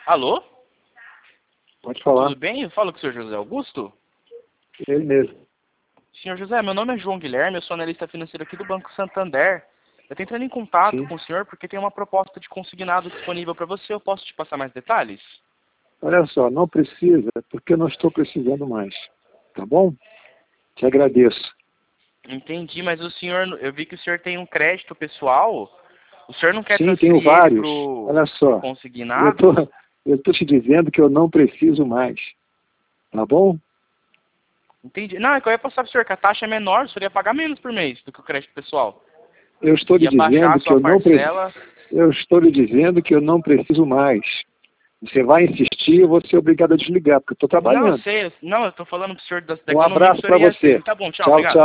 Alô? Pode falar. Tudo bem? Eu falo com o senhor José Augusto? Ele mesmo. Senhor José, meu nome é João Guilherme, eu sou analista financeiro aqui do Banco Santander. Eu estou entrando em contato Sim. com o senhor porque tem uma proposta de consignado disponível para você. Eu posso te passar mais detalhes? Olha só, não precisa, porque eu não estou precisando mais. Tá bom? Te agradeço. Entendi, mas o senhor, eu vi que o senhor tem um crédito pessoal. O senhor não quer Sim, tenho transferir ele vários. Olha pro só, consignado? eu tô te dizendo que eu não preciso mais. Tá bom? Entendi. Não, é que eu ia passar pro senhor que a taxa é menor, o senhor ia pagar menos por mês do que o crédito pessoal. Eu estou lhe Ia baixar a dizendo que sua eu não preciso. parcela. Eu estou lhe dizendo que eu não preciso mais. Você vai insistir, eu vou ser obrigado a desligar, porque eu estou Não, eu trabalhando. sei. Não, eu tô falando pro senhor da Um economia que o abraço senhor para ia ter. você. Tá bom, tchau, Tchau, obrigado. tchau.